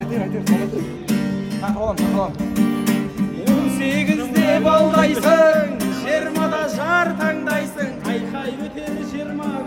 Taqalam. 18'de baldayсың, 20'da жар таңдайсың, айқай өтер 20